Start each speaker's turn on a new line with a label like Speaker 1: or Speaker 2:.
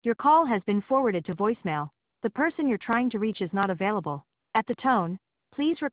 Speaker 1: Your call has been forwarded to voicemail. The person you're trying to reach is not available. At the tone, please record